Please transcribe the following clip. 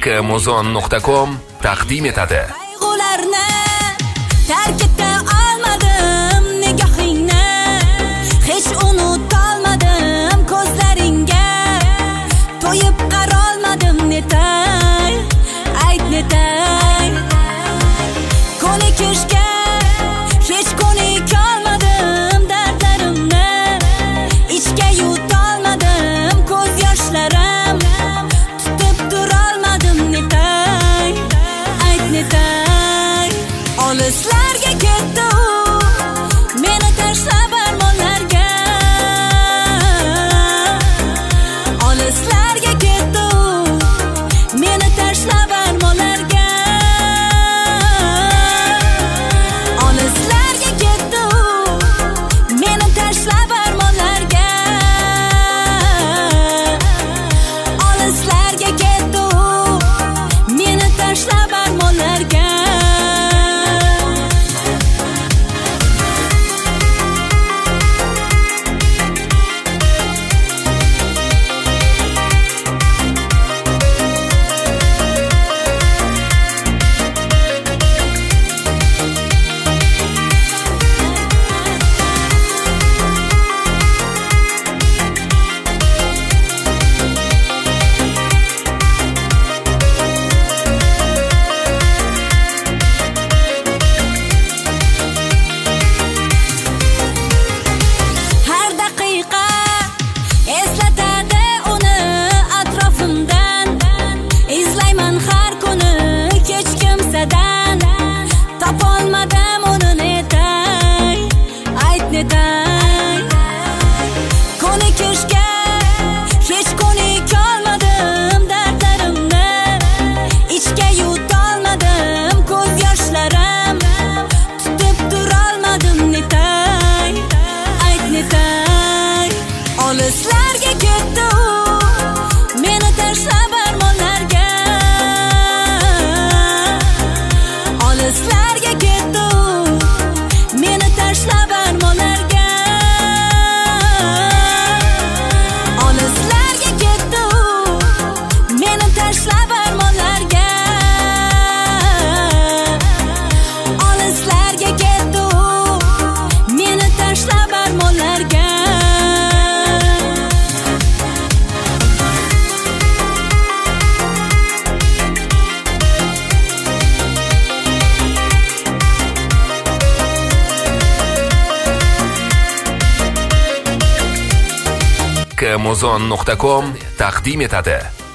kmozon.com taqdim etadi. Qayg'ularni tark eta olmadim nigohingni, hech unutolmadim ko'zlaringga, to'yib qarolmadim netay, ayt netay. Ko'nikishga hech ko'nikolmadim dardlarimni, ichga yutolmadim ko'z yoshlarim, tutib turolmadim netay, ayt netay. Olislarga ketdi u, meni tashlab armonlarga. Olislarga ketdi u, meni tashlab armonlarga. Olislarga ketdi u, meni tashlab armonlarga. Olislarga ketdi u, meni tashlab armonlarga. Har daqiqa eslatadi uni atrofimdan, izlayman har kuni hech kimsadan, topolmadim uni netay, ayt netay. Ko'nikishga hech ko'nikolmadim dardlarimni, ichga yutolmadim ko'z yoshlarim, tutib turolmadim netay, ayt netay. Olislarga ketdi u, meni tashlab armonlarga. Olislarga ketdi u, meni tashlab armonlarga. Olislarga ketdi u, meni tashlab armonlarga. Olislarga ketdi u, meni tashlab armonlarga. kmozon.com taqdim etadi.